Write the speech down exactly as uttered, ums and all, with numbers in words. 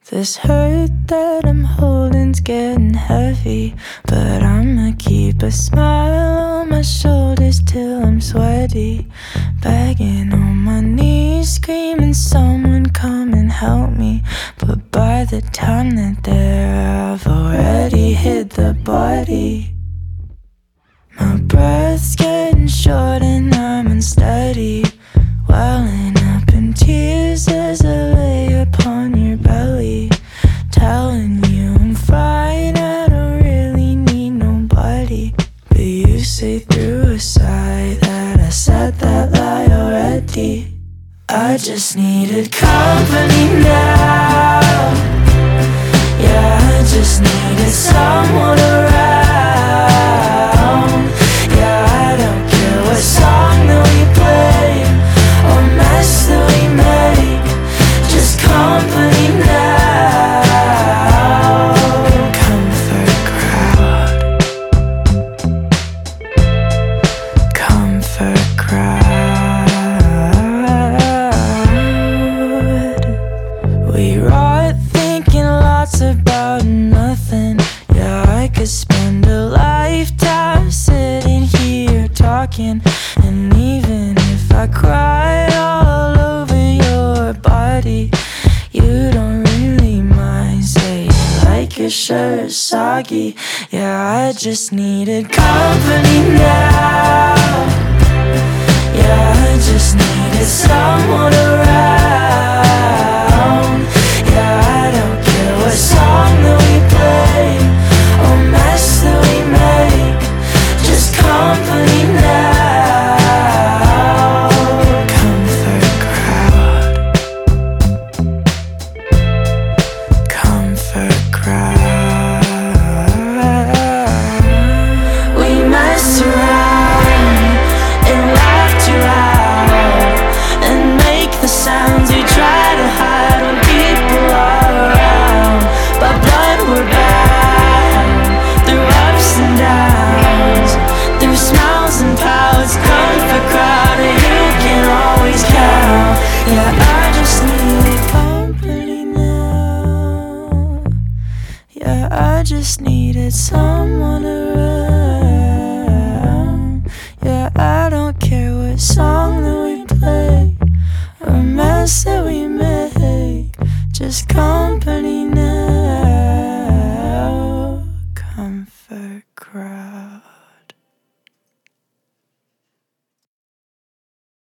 This hurt that I'm holding's getting heavy, but I'ma keep a smile on my shoulders till I'm sweaty. Begging on my knees, screaming someone come and help me. But by the time that there, I've already hit the body. My breath's getting short and I'm unsteady, welling up in tears as I lay upon your belly, telling you I'm fine, I don't really need nobody. But you say through a sigh that I said that lie already. I just needed company now. Yeah, I just needed someone around. Yeah, I don't care what song that we play or mess that we make, just company now. Comfort crowd, comfort crowd. We rot thinking lots about nothing. Yeah, I could spend a lifetime sitting here talking, and even if I cried all over your body, you don't really mind saying like your shirt's soggy. Yeah, I just needed company now. Yeah, I just needed someone around. Yeah, I don't care what song that we play or mess that we make, just company now. Comfort crowd, comfort crowd. We mess around and laugh too loud and make the sounds we try to hide when people are around. By blood we're bound through ups and downs, through smiles and pouts. Comfort crowd, and you can always count. Yeah, I just need company now. Yeah, I just needed someone around. Yeah, I don't care what song that we play or mess that we make, just come